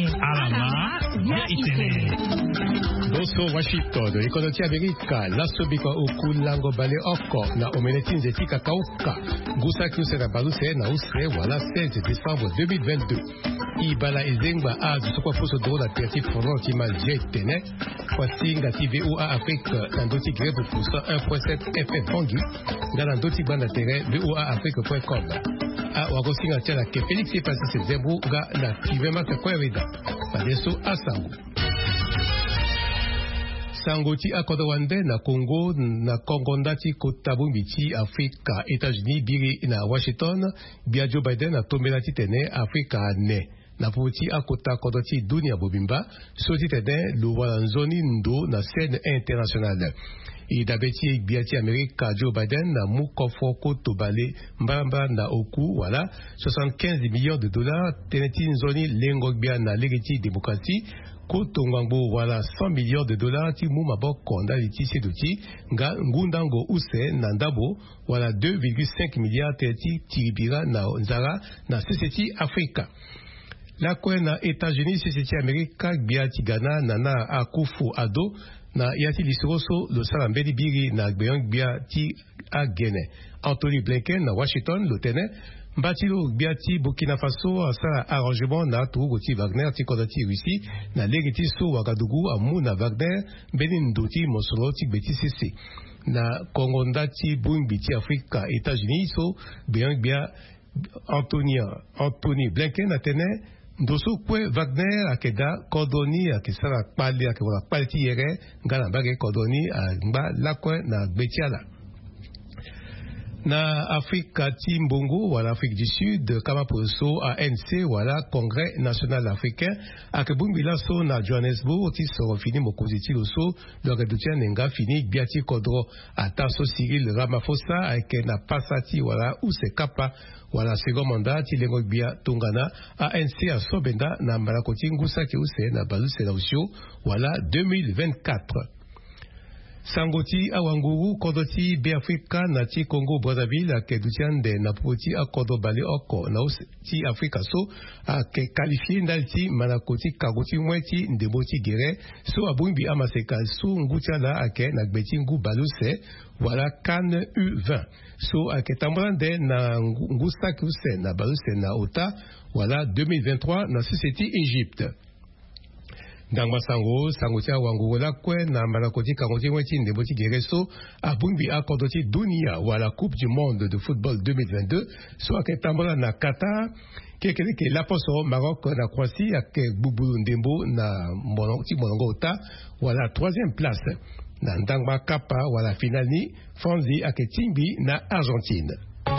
alama ya itene. Doso Washington, ikonoti Amerika, lasobika okulango bale oko na omeneti nzeti kakauka. Ngusa kiuse na baluse na use wala 16 décembre 2022. Ibala ezengba azu sokwa foso do la perti foron tima jetene. Kwasinga TVOA Afrique na doti greve pour 101.7 FM Fongi. Ngala doti banda tere VOA Afrique.com. A wagosinga tela ke Félix Passis Zembu ga na kivema ke kwewida. Padeso asangu. Sangoti akodawande na Congo na Kongondati kotabumbichi Afrika États-Unis biri na Washington bia Joe Biden na tombelati tene Afrika ne na puti akota kodoti dunia bobimba soti tene luwalanzoni ndo na scène internationale. Idabeti biati Amerika Joe Biden na mukofo kotobale mbamba na oku wala 75 millions de dollars teneti nzoni lengo bia na legiti démocratie Kotongwango wala 100 millions de dollars ti mu maboko nda liti seduti nga ngundango use na ndabo wala 2,5 milliards teti tiribira na nzara na CCT Afrika. La kwe na États-Unis CCT Amerika biati Ghana na Akufo-Addo na yati lisoroso lo salambeli biri na gbeyon biati agene. Anthony Blinken na Washington lo tene Mbatilo biati Burkina Faso asa arrangement na Tougoti Wagner ti kodati Russie na legiti so Wagadugu amu na Wagner benin doti mosolo ti beti cc na Congo ndati bumbi ti Afrika États-Unis so bia Anthony Blinken atene ndoso kwe Wagner akeda kodoni akisara pali akewa pali ti yere ngala mbage kodoni ngba lakwe na gbetiala. Na Afrika ti Mbongo wala Afrique du Sud kama poso ANC wala Congrès National Africain akebungila so na Johannesburg ti soro fini mokozi ti loso lo redutia nenga fini biati kodro ataso Cyril Ramaphosa ake na pasati wala usekapa wala second mandat ti lengo bia tongana ANC asobenda na malakoti ngusa ki use na baluse la usio wala 2024. Sangoti awanguru kodoti be Afrika na ti Congo Brazzaville ke dutiande na poti akodo bale oko na ti Afrika so ke qualifié ndalti manakoti kagoti mweti ndeboti gere so abumbi amaseka so ngutia la ake na gbeti ngu baluse wala CAN U20 so ake tambrande na ngusta kuse na baluse na ota wala 2023 na société Égypte. Dans Sangotia Wangola kwe na malakoti kangoti weti ndeboti gereso abumbi akodoti dunia wala Coupe du Monde de football 2022 so aketambola na Qatar ke la poso Maroc na Croatie ake bubulu ndembo na monongo ota wala 3e place na ndangba kapa wala finali Fonzi ake timbi na Argentine.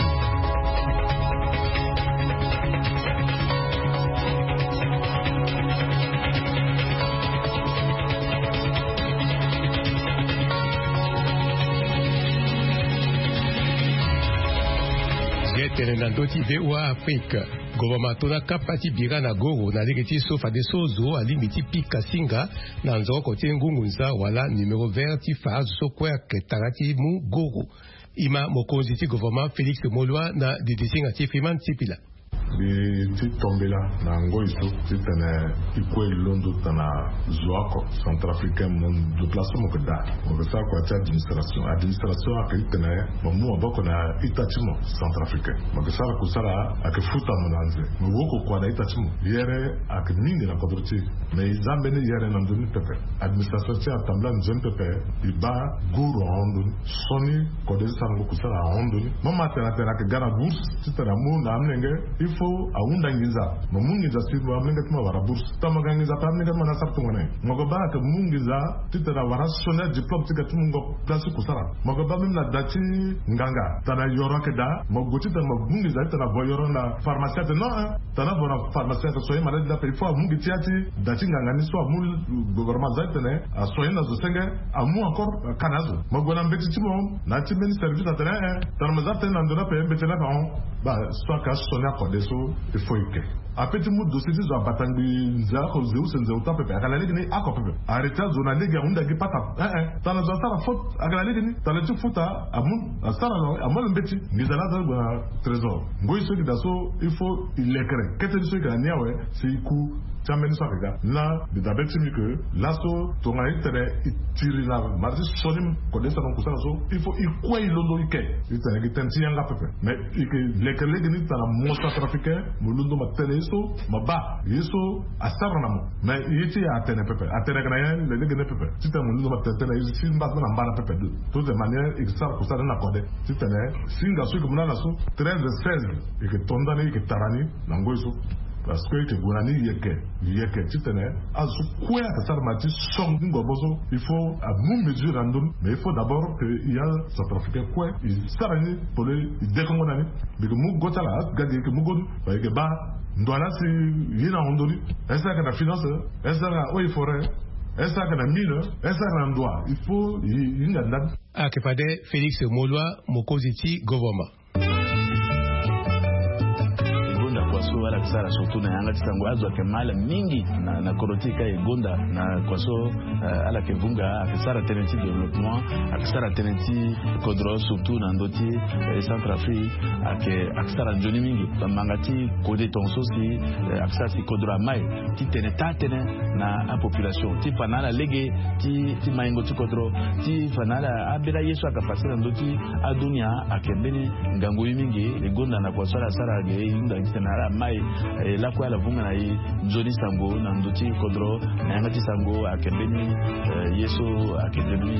Tenendoti VOA Afrique gouvernement tona kapati bira na goro na legeti sofa de sozo alimiti pika singa na nzoko te ngungunza wala numéro vert ti faz so kwa ketarati mu goro ima mokonzi ti gouvernement Félix Molwa na didisinga ti Freeman Tipila ti tombela na ngoiso ti tene ikwe londo tana zuako centrafricain mon de place mo keda mo sa ko ti administration akay tene mo boko na itatimo centrafricain mo sa ko sara akifuta monanze mo woko kwa na itatimo yere akmingi na kodroti me zambe ne yere na ndoni pepe administration ti atambla nzon pepe iba guru hondo soni kodel sango ko sara hondo mama tena ke gara bourse ti tena mo na amnenge ifo aunda ngiza mungiza sibu amnenge tuma wara bourse tamaga ngiza tamnenge mana sapto ngone mogoba ka mungiza titara wara sona diplôme tika tumungo place kusara mogoba mim na dati nganga tana yoro keda mogoti tana mungiza tana boyoro na pharmacie no tana bona pharmacie so yema da pe fo mungi tiati dati nganga ni so amul gouvernement zaitene a soyena zo senge amu encore kanazo mogona mbeti timo na ti ministère du tana mazate na ndona pe mbeti na ba so ka sona ko deso il faut que apeti mu dossier zo batangbi za ko zeu senze utape pe akala legi ni akope areta zona legi unda gi pata tana zo sara faute akala legi ni tana tu futa amun sara no amun mbeti ngizala za trésor ngoi so ki daso il faut il l'écran kete so ki aniawe c'est ku chameni so ga la de dabetimi que laso to nga itere tiri la marzi sonim ko de salon ko so il faut il quoi il londo ike itere ki tenti yanga pepe mais ike lekele gni tala monsta trafiquer mo londo ma tele so ma ba yeso asara na mo mais yiti atene pepe atene kana yen le gni pepe tita mo londo ma tele yisi mba na mbana pepe de toute manière il sar ko sa na kode titene singa so ko na so 13 16 ike tondani ike tarani na ngoiso parce que tu bonani yeke titene azu quoi que ça mati som ngoboso il faut à mon mesure random mais il faut d'abord que il y a ça trafiquer quoi il sarani pour le décommonani mais que mu gotala gadi que mu god ba que ba ndwana si yina ondoli esa ka finance esa ka oi forêt esa ka mine esa ka ndwa il faut il akepade Félix Molwa Mokoziti Govoma kwaso wala kisara surtout na yanga tisango azo kemala mingi na korotika egonda na kwaso ala kevunga akisara tenenti développement akisara tenenti kodro surtout na ndoti Centrafrique akisara njoni mingi mangati kode tonso si akisara si kodro mai ti tene na a population ti fanala lege ti maingo ti kodro ti fanala abela yesu akapasira ndoti adunia akembeni ngango mingi egonda na kwaso ala sara ge inda na mai la kwa la vunga na yi njoni sango na ndoti kodro na yangati sango akembeni yeso akembeni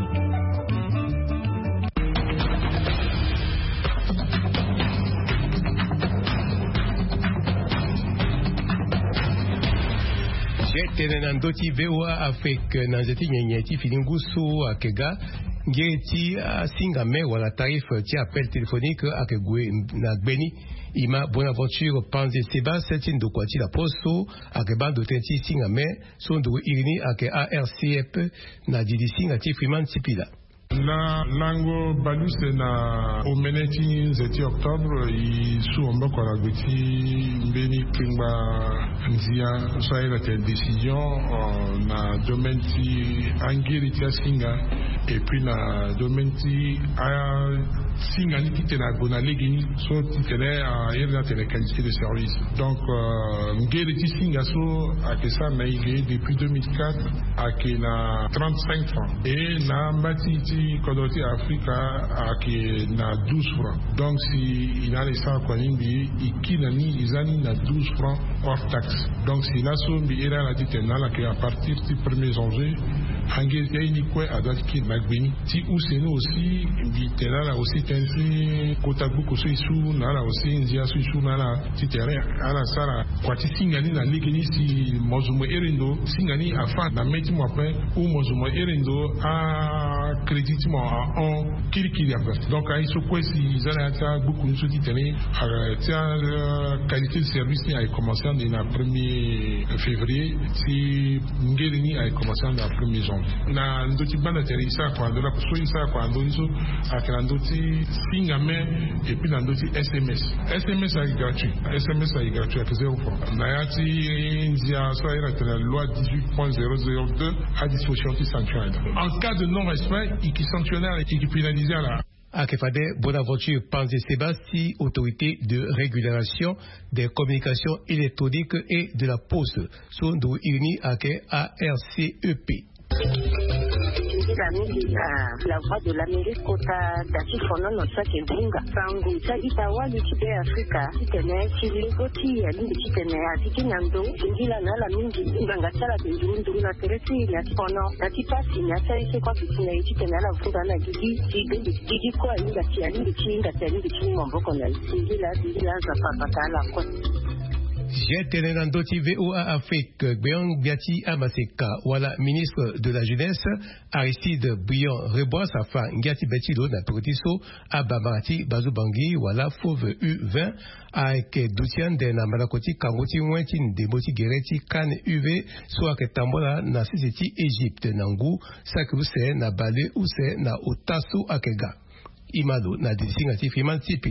jete na ndoti VOA Afrique na nzeti nyenyeti filingusu akega ngeti singame wala tarif ti appel téléphonique akegwe na gbeni ima Bonaventure Panze Seba setin do kwati la posto akebando tenti singame sondo irini ake ARCP na didi singati Freeman Sipila na lango baluse na omeneti nzeti octobre isu omboko la guti mbeni pingba nzia soyela te décision na domaine ti angiri tia singa et puis na domaine ti singa ni titena gona legini so titena yerna tele qualité de service donc ngiri ti singa so akesa na ige depuis 2004 akena 35 francs et na mbati ti Kodoti Africa ake na 12 francs. Donc si il a les 100 kwanindi ikinani izani na 12 francs hors taxe. Donc si naso bi era la ditena que à partir du 1er janvier angeli ni quoi a doit ki magbeni ti useno aussi bi tena la aussi tensi kotabu ko so isu na la aussi nzia so isu na la ti terrain ala sara kwa ti singani na ligini si mozumo erendo singani afa na meti mo après ou mozumo erendo a crédit en kiri après donc il se quoi si zana beaucoup de choses tenir qualité de service a commencé en 1er février si ngeli a commencé en 1er janvier na ndoti bana terisa kwa ndola so isa kwa ndoliso akana ndoti singame et puis na ndoti SMS est gratuit à 0 francs na yati ndia so ira la loi 18.002 à disposition du sanctuaire en cas de non respect qui sanctionnaire et qui pénalisait à la Akefade Bonaventure Panze Sébastien, autorité de régulation des communications électroniques et de la poste, sont unis avec ARCEP. La voix de l'Amérique kota dati fono no sake bunga sangu ta itawali tibe Afrika titene chilingoti ya lingi titene atiki nando ingila na la mingi nganga sala ndundu na teresi ya fono dati pasi ya sai kwa kitine titene la vunda na gidi kwa inga tia lingi chinga tia lingi chinga mboko na ingila za papatala kwa J'ai Nandoti VOA Afrique, Béon Biati Amaseka, voilà, ministre de la Jeunesse, Aristide Brion Rebois, Safa Ngati Betilo, Naprotiso, Abamati, Bazoubangi, voilà, Fauve U20, avec Doutian de Namalakoti, Kangoti, Wentin, Demoti Gereti, Kan UV, soit que Tambola, Nasisiti, Égypte, Nangou, Sakruse, Nabale, Use, Na Otaso, Akega. Imado, Na Disingati, Fiman Tipila.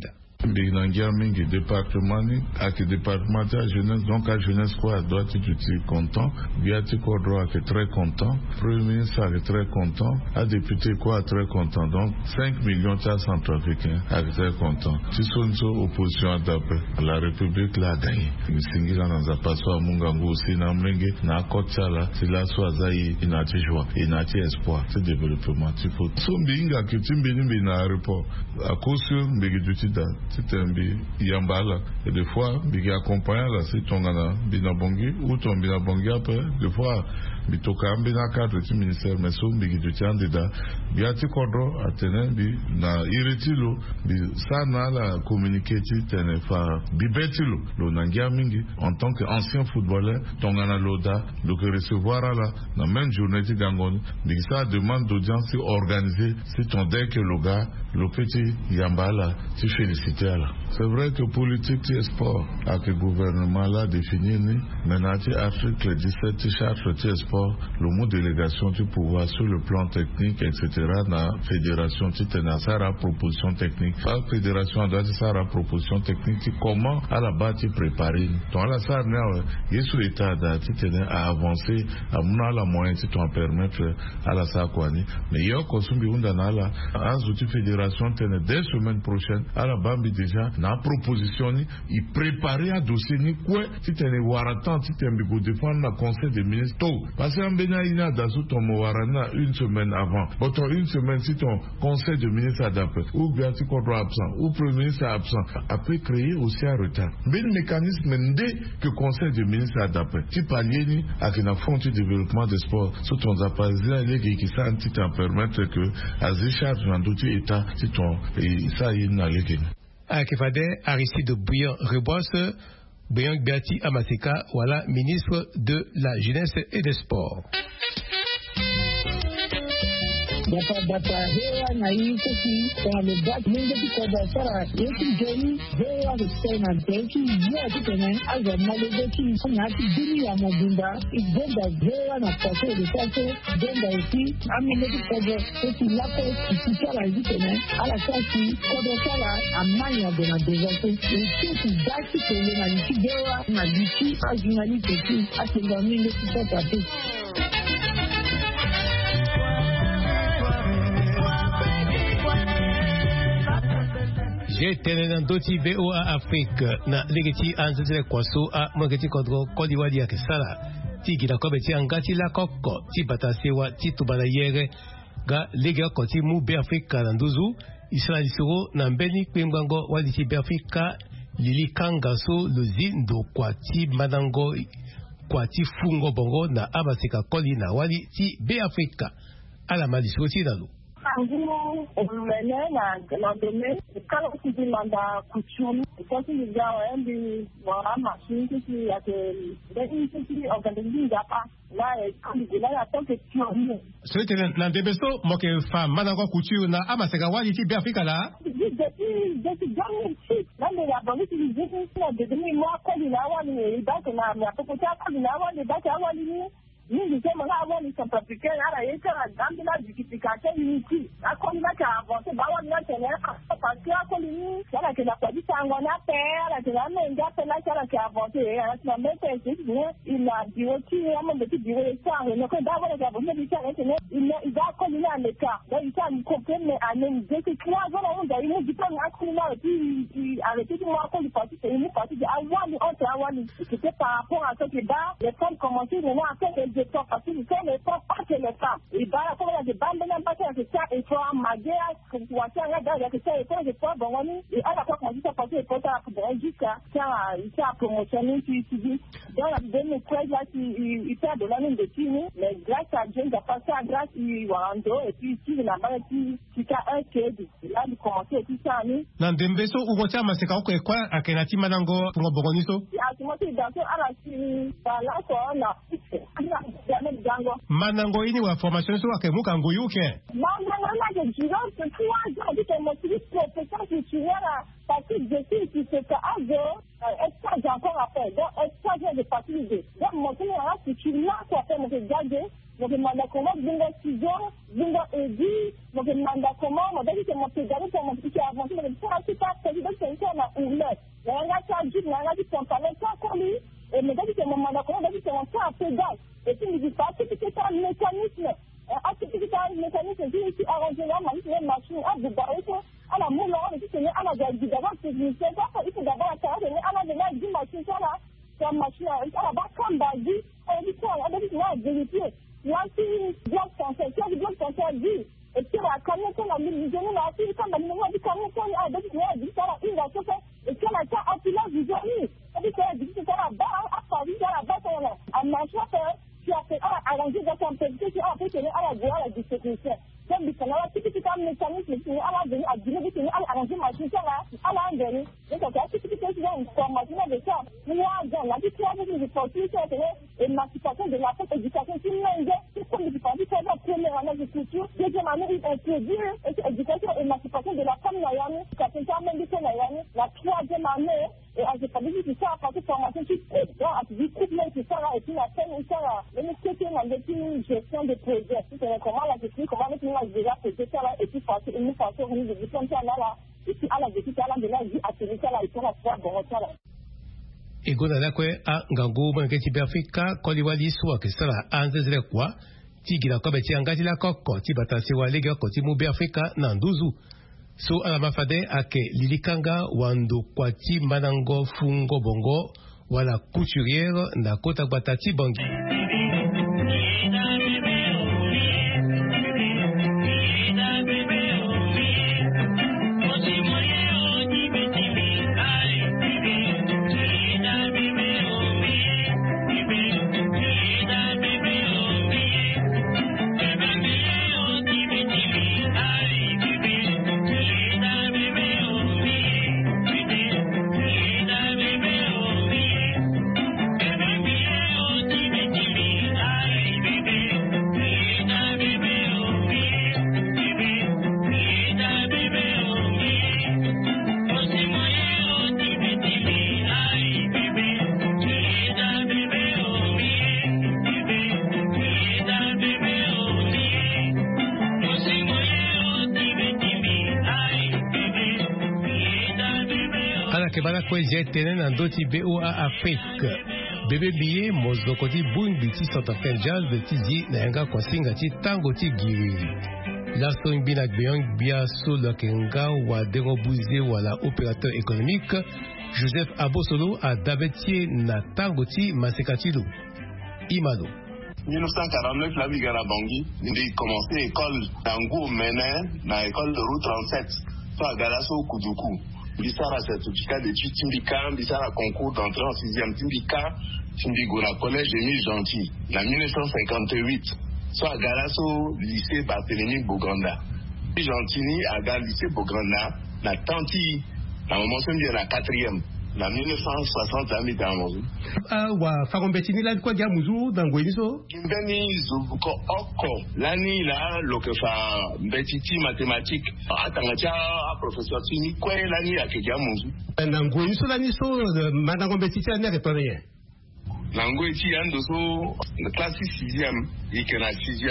Binangia mingi département ni ak département de jeunesse donc à jeunesse quoi doit être content biati Kodro est très content premier ministre est très content à député quoi très content donc 5 millions de centrafricains est très content si son opposition d'après la république l'a gagné misingila na paso a mungangu aussi na menge na kotala sila swazai inati joie inati espoir c'est développement tipo so binga kitimbini na aéroport à cause mbegi dutida Titembi Yambala et des fois bigi accompagnant la si tongana binabongi ou ton binabongi après des fois bitoka mbina cadre du ministère mais so bigi du candida biati kodro atene bi na iretilo bi sana la communiquer tene fa bibetilo lo nangia mingi en tant qu'ancien footballeur tongana loda donc recevoir là na même journée de gangon bigi ça demande d'audience organisée si ton dès que le gars le petit Yambala tu félicite. C'est vrai que politique et sport, avec le gouvernement là défini, maintenant Afrique le 17 charte et sport, le mot délégation du pouvoir sur le plan technique, etc. La fédération titana la proposition technique. La fédération doit la proposition technique comment à la base tu préparer. Donc là ça il est sous l'état titana à avancer, à mon la moyen tu t'en permettre à la sakwani. Mais il y a consommer une là, à la fédération tene dès semaine prochaine à la base déjà na proposition ni il préparer un dossier ni quoi si tu es waratan si tu es défendre la conseil des ministres parce que bena ina dasu ton warana une semaine avant autant une semaine si ton conseil de ministre adapté ou bien si contre absent ou premier ministre absent après créer aussi un retard mais le mécanisme dès que conseil de ministre adapté tu palier ni avec la fonds de développement des sports sur ton appareil les qui ça anti t'en permettre que à charge dans d'autres états si ton et ça y est na légui Akifade Aristide Bouillon Reboisse, Bouillon Biati Amaseka, voilà, ministre de la Jeunesse et des Sports. Data hewa na hii kwa mebaki mingi kwa biashara yetu jeni hewa kusema teki yote tena aza malezi kuna dini ya mabunda igenda hewa na pasa de pasa genda eti amene kwa eti lapo kitara tena ala kasi kwa sala amanya de na dezato eti dati kwa na kidewa na diti ajinali teki atenga mingi kwa tatu. J'ai tenu dans d'autres VOA Afrique, na legiti anzele kwaso a magati kodro kodiwadi ya kesala. Tiki na kobeti angati la koko, ti batasewa ti tubana yere, ga lega koti mu be Afrika na nduzu, isla disoro na mbeni kwembango wadi ti be Afrika, lili kangaso lozi ndo kwati madango, kwati fungo bongo na abaseka koli na wadi ti be Afrika, ala malisoro ti nalu. Ngumo umene na deme kala kuti manda kuchuni because ni gawa ndi wa machine kuti yake ndeni kuti organizing hapa na kandi la toke tioni sote na debeso moke fa madango kuchu na amaseka wadi ti be Afrika la depuis dernier site là mais la bonne utilisation de demi mois koli la wani donc na ya pokuta koli la wani donc awali ni nisema na wani centrafricain ara yeka gambina dikitikate unity akoni na ka avancer ba wani na tene parce que akoni ni sala ke la kwadi sangwa na pera ke la menga pela sala ke avancer na mete il a dioti ama meti diwe ça no ko da wala ga bo meti ça tene il a akoni na leka da isa ni comprendre anen de que trois jours on da il dit pas akoni na puis arrêter de moi akoni parti c'est une partie de awani entre awani c'était par rapport à ce que da les femmes commençaient maintenant à faire des efforts parce que les femmes pas que les femmes et bah comme il y a des bandes même pas que ça et faut magia comme tu vois ça là que ça et des fois bon et à la fois quand ça passer et pas pour jusqu'à ça promotionner puis dans la dernière fois là il fait de l'année de fini mais grâce à Dieu il a passé à grâce il Wando et puis ici la bas qui a un crédit là il commençait tout ça ni na ndembeso ugocha maseka ko kwa akenati manango ngo bogoniso ya timote dans à la si là quoi là manango ini wa formation so akemuka ngoyuke manango na je jiro c'est quoi je dis que mon fils professeur titulaire parce que je suis qui c'est azo est-ce encore après donc est-ce que j'ai parti de donc mon fils là titulaire quoi faire, mon gagé, mon mandat comment, bingo studio, bingo edi, mon mandat comment, mon dit que mon pédale pour mon petit avancé, mais pour un petit pas, c'est que c'est un ouvert. Il y a un gars qui a dit, il y a un gars qui compare ça comme lui, et me dit que mon mandat comment, dit que mon ça a pédale. Et puis il dit pas, c'est un mécanisme. Un mécanisme qui arrange la machine, à la moulin, et puis c'est à la d'abord, il faut d'abord la carrière, à la de la machine, ça là. La machine, elle va comme Bazi, elle dit quoi, elle dit là, vérifier. Là, si bloc français, si le bloc français dit, et puis la camion, la million, la fille, comme la million, du camion, elle dit ça, il va se faire, et puis elle a ça, à pilote du journée. Elle dit qu'elle dit que ça là-bas, à Paris, ça là-bas, ça là. À machin, tu as fait arranger dans ton pays, tu as fait tenir à la voie, à la distribution. Donc, il faut là, si tu as un mécanisme, tu à la venue, à dîner, tu à arranger ma chose, là, à la venue. Donc, si tu as une formation de ça, moi, dans la vie, tu as une opportunité, c'est l'émancipation de la fête éducation, qui m'aide, c'est comme tu parles, c'est la première année de culture, deuxième année, il introduit, éducation, émancipation de la femme, la troisième année, et à ce moment-là, tu sais, à partir de formation, tu coupes, là, tu dis, coupe même, tu sais, là, et puis la scène, ça, là, le métier, on a une gestion de projet, tu sais, comment la gestion, comment on a déjà fait ça, là, et puis, une façon, on a dit, comme ça, là, et puis, à la gestion, là, de la vie, à celui ça, là, et puis, on a fait, bon, ça, là. Ego na kwe a ngango banke ti Afrika ko liwali so ke sala anzezele kwa ti gila ko beti angati la kokko ti batase wa lega ko ti mu Afrika na nduzu so ala mafade ake lilikanga wando kwa ti manango fungo bongo wala couturière na kota batati bangi Kweje tenen andoti BOA Afrique bebe biye mozdo koti bun biti Centrafrique jazz de tizi na yanga kwasinga ti tango ti giri la son binak beyong bia so la kenga wa derobuze wala opérateur économique Joseph Abosolo a dabetie na tango ti masekatilu Imano 1949 la vigara Bangui ndi commencé école tango menen na école de route 37 to agalaso kuduku Bissara certificat d'études Timbika, Bissara concours d'entrée en 6e Timbika, Timbigona collège Émile Gentil. En 1958, soit à Galasso, lycée Barthélemy Boganda. Gentini à Gal lycée Boganda, la Tanti, la mention bien la 4e. En 1960, la mi-temps. Wa farombetini la kwa dia muzu dangweniso. Kimbeni zubuko oko. Lani la lokefa mbetiti mathématique. Atangacha professeur Tini kwe lani akeja muzu. Dangweniso lani so madango mbetiti ane retonye. Langweti ando so classe 6e, ikena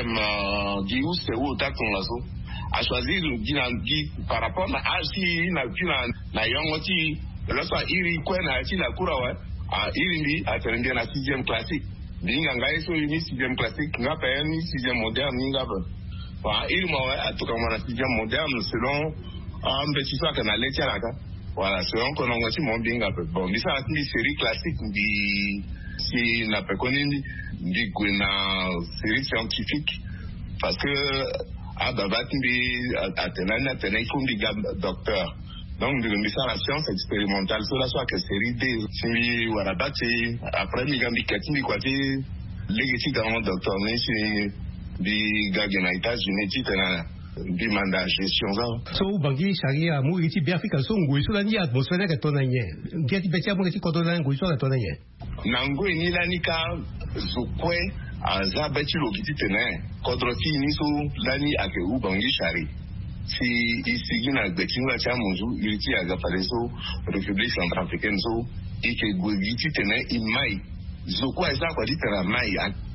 6e gius c'est où takon laso. A choisir dinangi par rapport à âge na yongoti. Lorsque iri kwena ati la kurawa a iri ndi atende na 6e classique binga ngai so ni 6e classique ngapa ni 6e moderne ngapa wa iri mawa atuka mwana 6e moderne selon ambetisa kana letia naka voilà selon qu'on ngoti mon binga pe bon bisa ati série classique ndi si na pe konindi ndi kwena série scientifique parce que ababati ndi atena ifundi docteur. Donc, de ça, la science expérimentale, cela soit que série D, si Warabati, après, Migambi Katini, quoi, les dans mon docteur, mais si, des Gaganaïtas, génétique, des mandats gestion. So, Bangi, Sharia, Mouriti, Biafika, Son, Gouiso, la ni atmosphère que ton aïe. Gati Betia, Mouriti, Kodolan, Gouiso, la ton aïe. Nango, ni Lanika, Zokwe, Azabeti, Logiti, Tenin, Kodroti, Niso, Lani, Akeou, Bangi, Shari. Si ici na betinga cha munzu iliti agapareso République centrafricaine so ike gwigiti tena imai zokwa eza kwa ditera mai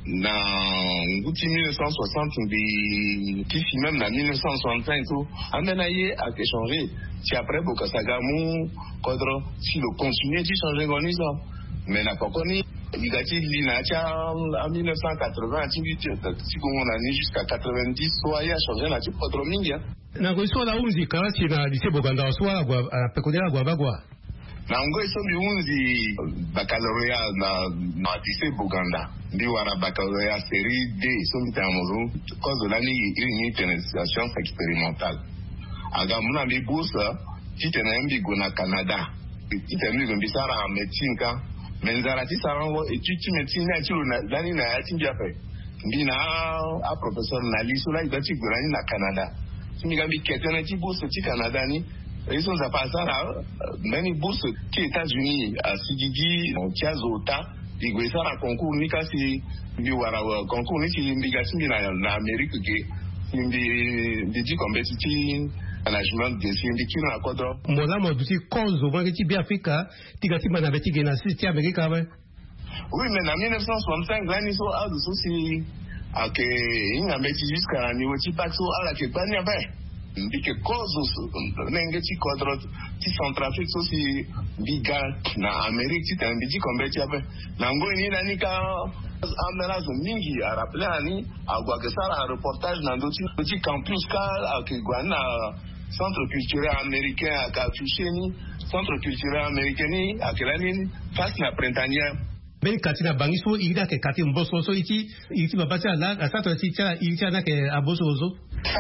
dans 1960 qui même en 1965 tout amenaye a changé si après Bokasagamu cadre si le continuer de changer organisation mais n'a pas connu il a dit l'inacha en 1980 si on a jusqu'à 90 soit il a changé la type cadre mingia na goiso la muzika si na lycée Boganda soit pekodela gwabagwa na ngoiso miunzi baccalauréat na lycée Boganda ndi wara baccalauréat série D so mitamozo cause de l'année une internationalisation expérimentale aga muna mi bourse titena mbigo na Canada titena mbigo bisara en médecine ka menzara tisarango étude médecine na tilo na lani na yatinja pe ndina a professeur na lisola ibati gorani na Canada timigambi ketena ti bourse ti Canada ni ils sont à passer là même bourse qui États-Unis à Sigigi Tiazota igwesa na concours ni kasi ndi wara concours ni ci mbigasi na Amérique ke ndi competitive management de sindi na kodro mola moduti konzo mwa ti bi Afrika tigati bana beti gena sisti Amerika ba oui mais en 1965 là ni so a de souci à que inga beti jusqu'à niveau ti paxo ala ke banya ba ndike kozo nenge ti kodro ti Centrafrique so si biga na Amérique ti tambiji kombeti abe na ngoni na nika amena zo mingi a rappeler ni agwa que ça reportage na ndoti petit campus ka akigwana centre culturel américain à Kafusheni centre culturel américain ni akelani face na printania ben katina bangiso ida ke kati mboso so iti babata la asato iti na ke abosozo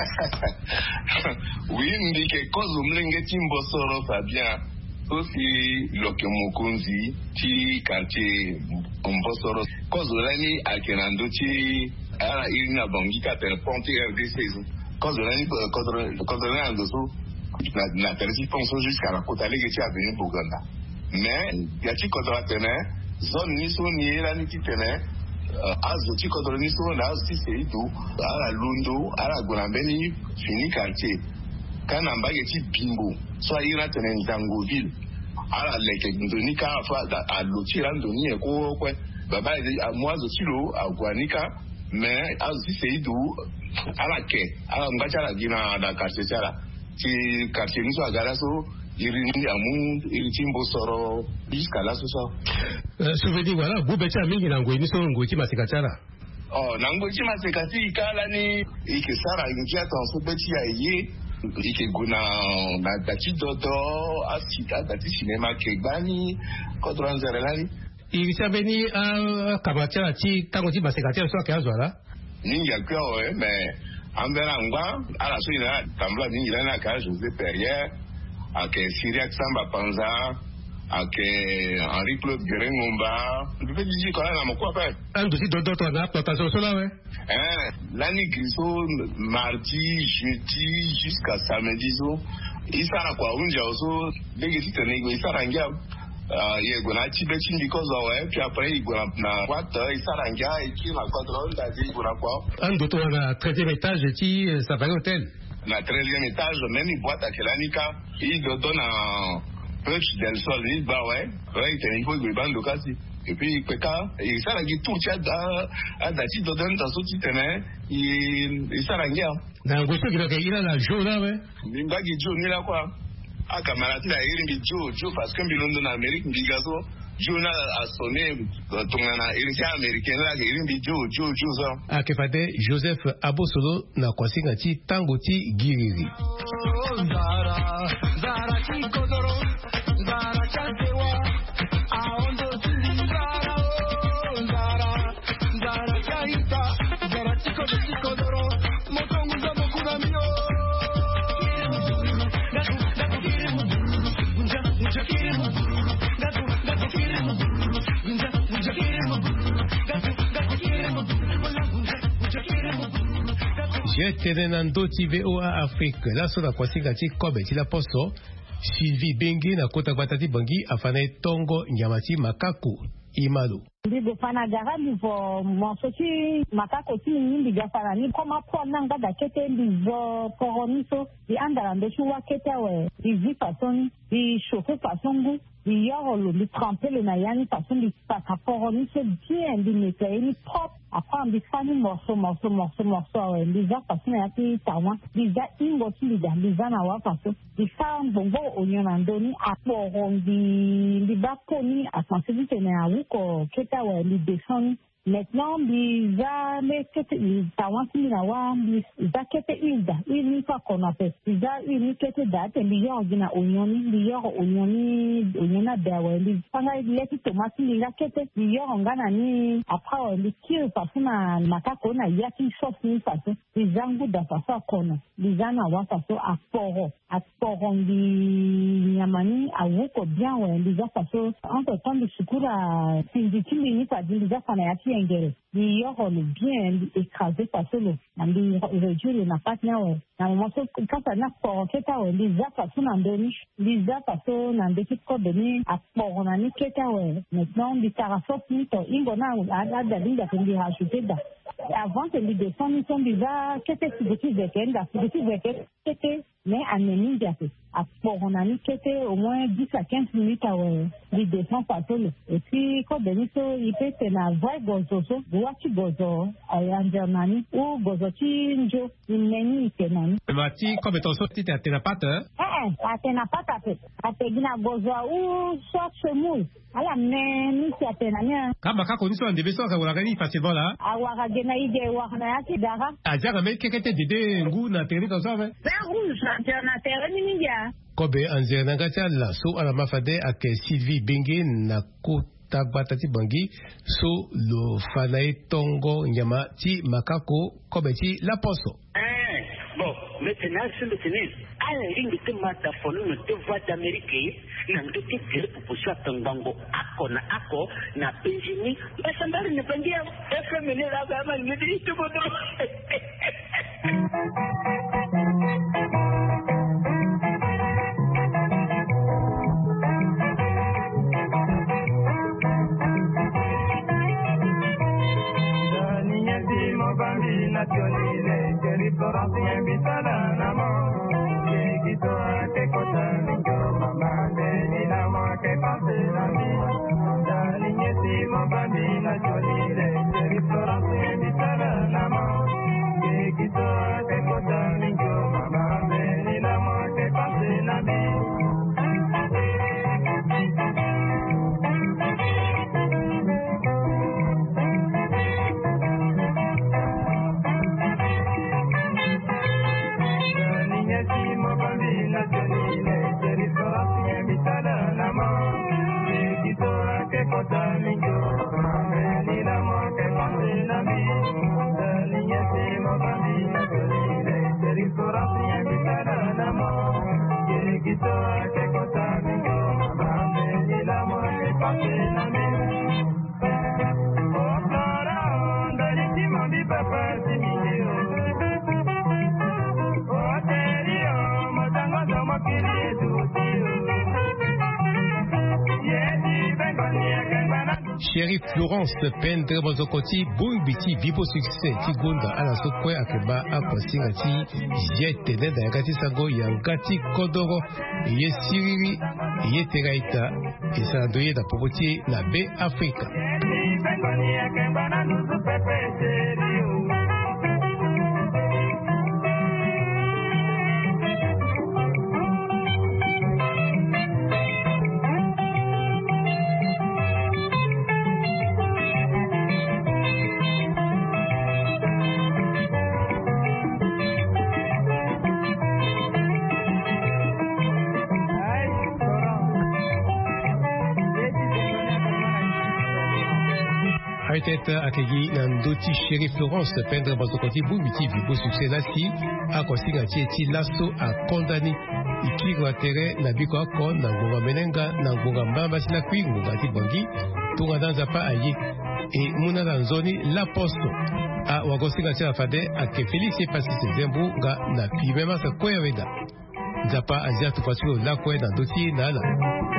oui ndike kozo mlenge timboso ro Fabien aussi lokemokunzi ti quartier mbosoro kozo lani akenando ti ala ina bangika per ponte RDC kozo lani kozo lani andoso na teresi ponso jusqu'à la côte allée qui a venu Boganda mais yati kozo atene zone ni so ni era ni ti tene azo ti kozo ni so na si seido ala lundo ala golambeni fini quartier kana mbage ti bimbo so ira tene Ndangoville ala leke ndonika fa a lotira ndoni e ko kwe baba a mwazo tilo a guanika mais azi seidu ala ke ala ngacha la gina da quartier sala ti quartier ni so agara so irini amu iritimbo soro jusqu'à la so ça souvenir voilà bobecha mingi na ngwe ni so ngwe ti masekachara oh na ngwe ti masekati kala ni ikisara ngia tanso beti ya ye ike guna na dati dodo asita dati cinema kebani kodranzere lani irisabeni kamachara ti tango ti masekachara so ke azwala ningi akyo mais ambera ngwa ala so ina tambla ningi lana ka José Perrier ake Syriac Samba Panza ake Henri Claude Guérin-Ngomba bebe diji ko na moko pa ando ti dodo to na plantation so la we l'année griso mardi jeudi jusqu'à samedi so isara kwa unja so dege ti tenego isara ngia ye gona ti be ti ndiko zo we puis après il gona na wata isara ngia iki na contrôle da di gona kwa ando to na 13e étage ti Safari Hotel na 13e étage même boîte à kelanika il dodo na Perche del Sol ni ba ouais il tene ko gbe bando kasi et puis peka et ça la gi tout cha da ti do don da so ti tene i sara ngia na ngoso gina ke ira la jona we ni ngagi jo ni la kwa akamara ti la iri bi jo parce que bilondo na Amérique bigazo jona a sonné tongana iri cha américaine la iri bi jo ça akefade Joseph Abosolo na kwasinga ti tango ti giriri zara ti kodoro zara chantewa aondo ti zara chaita zara ti kodoro motongu za mokuna mio Jetenenando ti VOA Afrique la so na kwasinga ti kobe ti la poso Sylvie Bengue na kota kwata ti bangi afana tongo nyamati makaku imalo Ndigo fanagara livo monsoti makakoti nyimbi gafara ni koma pona ngada kete livo koroniso di andara ndechu wakete we di façon di chauffer façon di yoro di tremper le nayani façon di paka koroniso bien di nettoyer ni propre après di fani morceau we di za façon ya ti tawa di za ingoti di za na wa façon di fa bongo onyo na ndoni aporo di bakoni asensibilité na wuko keta we li descend maintenant biza mekete tawansi na wa biza kete ilda ili fa kona pe biza ili kete date liyo gina onyona dawa li fanga leti tomati li kete liyo ngana ni après li kiri pasuna makako na yaki sauce ni faso biza nguda faso kona biza na wa faso aporo ndi nyamani awuko bien we biza faso entre temps de sukura sindikili ni pa biza fana yati engere ni yoro le bien écrasé parce que ndi réduire na patna we na moso kata na keta we biza faso na ndoni biza faso na ndeki ko beni aporo na ni keta we maintenant di carafo plutôt ingona ala dalinga kendi rajouter da avant que les descendants sont déjà kete sibiti zekenda kete mais anémie diate on a mis au moins 10 à 15 minutes à les descend par tout et puis quand Benito il peut être na vrai gozo wati gozo en Germanie ou gozo tinjo imeni kenani mati comme ton sorti tena pata tena pata ategina gozo ou cherche mou ala meni si atena nya kama kako niso ndebe so ka wala ni facilement là awara gena ide wa na yati dara ajaga me kekete dede ngu na teri comme ça mais rouge na terre ni ya kobe anzena ngata la so ala mafade ak Sylvie Bengue na kota batati bangi so lo fanae tongo nyama ti makako kobe ti la poso bon maintenant c'est le tennis ala ringi te mata fonu no te voix d'Amérique na ndote tere proposition tangango ako na Benjamin basambari ne bangia FM ne la gama ni di to bodo Chérie Florence Pendre Bozokoti Bumbiti Vivo Succès Tigunda ala sokwe akeba akosinga ti jete nenda yakati sango yankati kodoro ye siriri ye teraita esandoye da popoti na be Afrika tête accueilli Nandoti Chérie Florence Pendre Bozokoti Bumbiti Vivo Succès nasi akosinga ti lasso a condamné ikirwa tere na biko ko na ngonga menenga na ngonga mbamba sina kwingunga ti bangi tunga danza pa ayi e muna na nzoni la posto a wakosinga ti afade ake Félix Passis Zembu nga na pimema sa koya weda nzapa azia tupatio la koya na doti nala